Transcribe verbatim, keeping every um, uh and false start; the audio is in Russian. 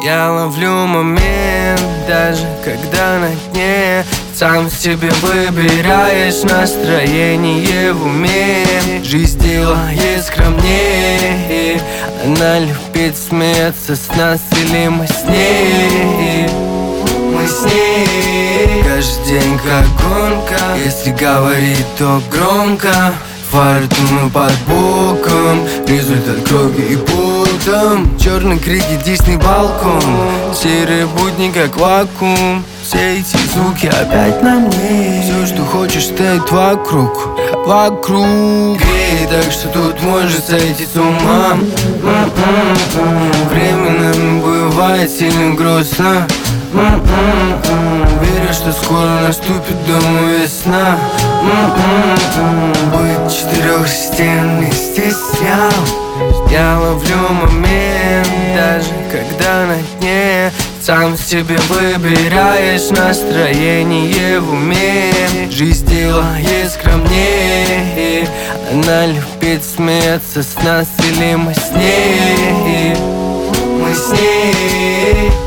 Я ловлю момент, даже когда на дне. Сам себе выбираешь настроение в уме. Жизнь делает скромнее. Она любит смеяться с нас, или мы с ней. Мы с ней. Каждый день как гонка. Если говорить, то громко. Фортуна под боком, результат крови и потом. Черный крик и дичный балкон, серые будни как вакуум. Все эти звуки опять на мне. Все, что хочешь, стоит вокруг, вокруг. Греет так, что тут может сойти с ума. Временно бывает сильно грустно. Верю, что скоро наступит дома весна. Быть четырех стен не стеснял. Я ловлю момент, даже когда на дне. Сам себе выбираешь настроение в уме. Жизнь делает скромнее. Она любит смеяться с нас, или мы с ней. Мы с ней.